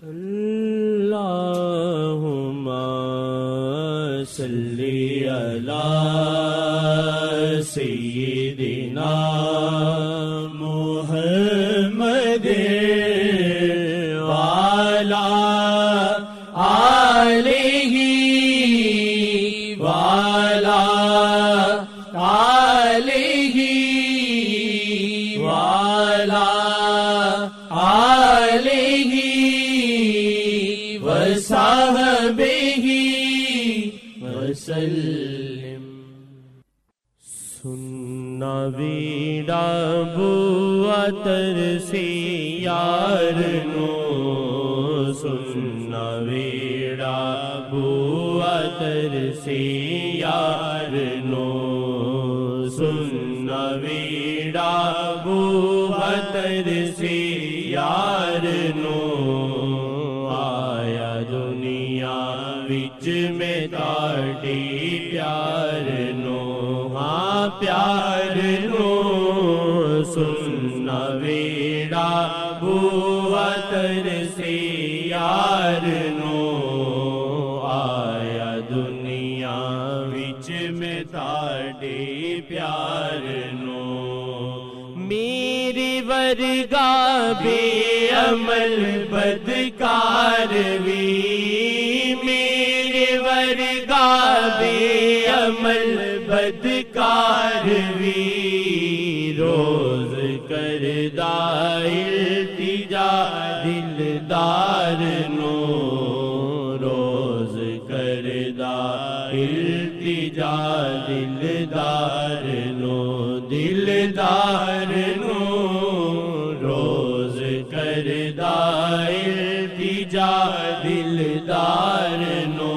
اللہم صلی علی سیدنا محمد وعلی آلہ وعلی آلہ وعلی آلہ وصحبہ وسلم. سننا ویڑا بوا ترسی یار نو، سننا ویڑا بوا ترسی یار نو، سننا ویڑا بوا ترسی یار نو. آیا دنیا وچ میں تاڑی پیار نو، ہاں پیار نو. سننا ویڑا بوا ترسی یار نو، آیا دنیا وچ میں تاڑی پیار نو. میرے ورگا بے عمل بدکار وی، میرے ورگا بے عمل بدکار وی، روز کردا التجا دلدار نو، روز کردا التجا دلدار نو، دلدار نو، روز کردا التجا دلدار نو.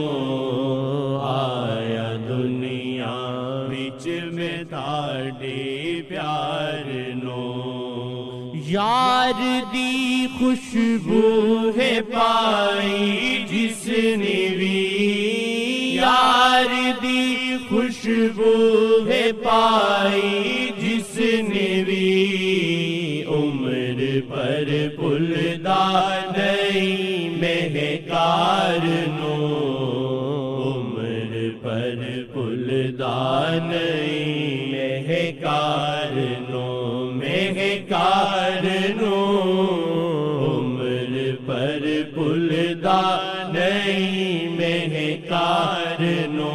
آیا دنیا وچ میں تاڑے پیار نو. یار دی خوشبو ہے پائی جس نے بھی، یار دی خوشبو ہے پائی جس نے بھی، عمر پر پلدا نہیں مہکار نو، عمر پر پلدا نہیں مہکار نو، مہکار نو، عمر پر پلدا نہیں مہکار نو.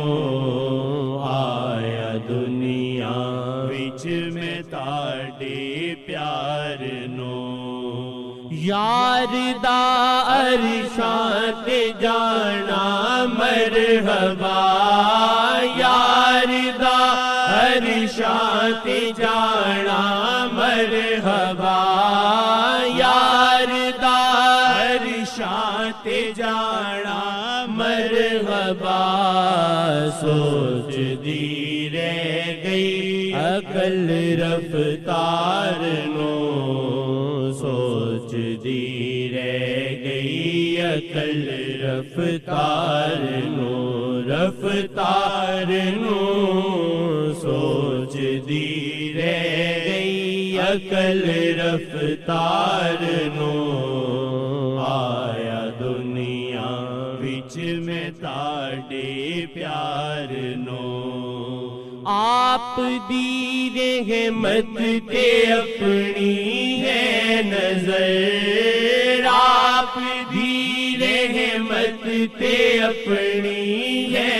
آیا دنیا وچ میں تاڑے پیار نو. یار دا عرشاں تے جانا مرحبا، یار دا عرشاں تے جانا مرحبا، یار دا عرشاں تے جانا مرحبا. سوچ دی رہ گئی عقل رفتار نو، سوچ دی رہ گئی عقل رفتار نو، رفتار نو، سوچ دی رہ گئی عقل رفتار نو. آیا دنیا وچ میں تاڑے پیار نو. آپ دی رحمت تے اپنی ہے نظر، آپ دی رحمت تے اپنی ہے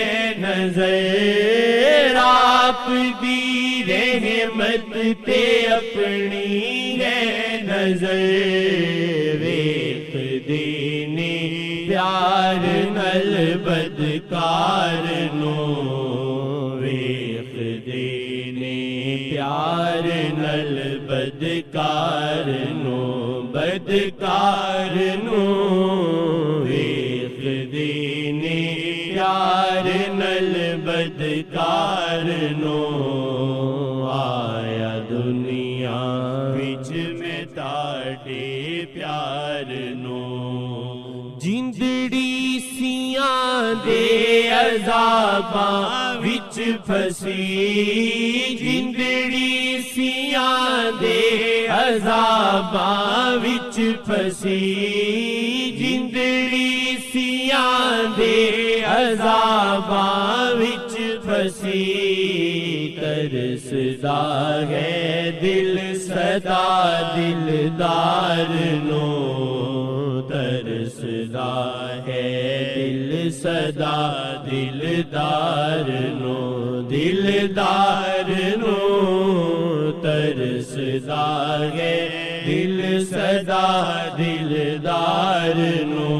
نظر، آپ دی رحمت تے اپنی ہے نظر. ویکھ دینے پیار نل بدکار نو، ویکھ دینے پیار نل بدکار نو، بدکار نو، ویکھ دینے پیار نل بدکار نو. آیا دنیا وچ میں تاڑے پیار نو. جندڑی سیاں دے عذاباں وچ پھسی، جندڑی سیاں دے عذاباں وچ پھسی، جندڑی کفیاں دے عذاباں وچ پھسی ترسدا ہے دل صدا دلدار نو ترسدا ہے دل صدا دلدار نو دلدار نو ترسدا ہے دل صدا دلدار نو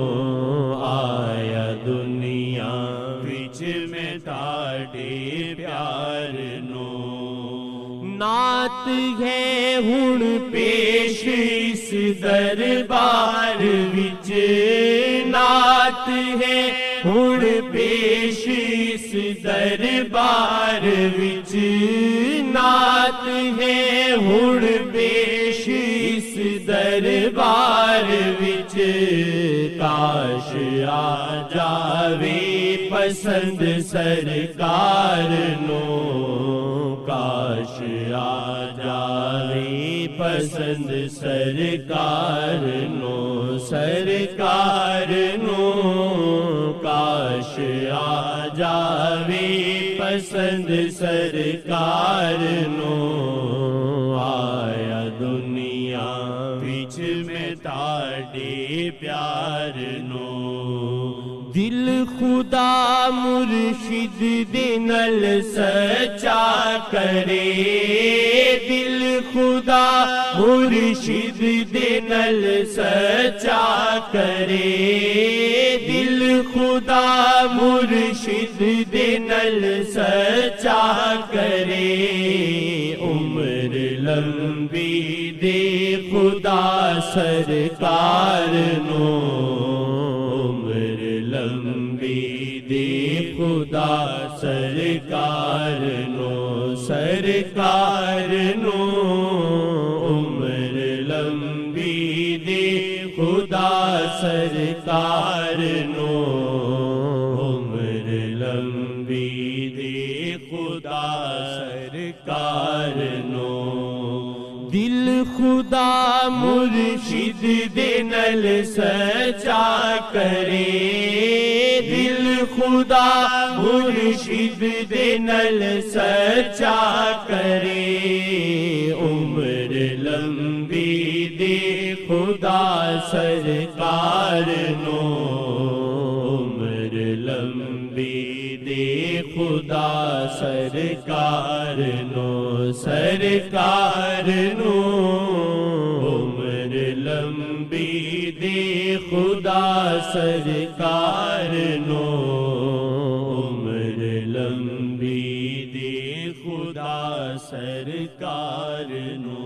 آیا دنیا وچ میں تاڑے پیار نو نعت ہے ہن پیش اس دربار وچ نعت ہے ہن پیش اس دربار وچ نعت ہے ہن پیش اس دربار وچ کاش آ جاوے پسند سرکار نو کاش آ جاوے پسند سرکار نو سرکار نو کاش آ جاوے پسند سرکار نو آیا دنیا وچ میں تاڑے پیار نو دل خدا مرشد دے نال سچا کرے دل خدا مرشد دے نال سچا کرے دل خدا مرشد دے نال سچا کرے عمر لمبی دے خدا سرکار نو عمر لمبی دے خدا سرکار نو سرکار نو عمر لمبی دے خدا سرکار نو عمر لمبی دے خدا سرکار نو دل خدا مرشد دے نال سچا کرے دل خدا مرشد دے نال سچا کرے عمر لمبی دے خدا سرکار نو عمر لمبی دے خدا سرکار نو سرکار نو عمر لمبی دے خدا سرکار نو عمر لمبی دے خدا سرکار نو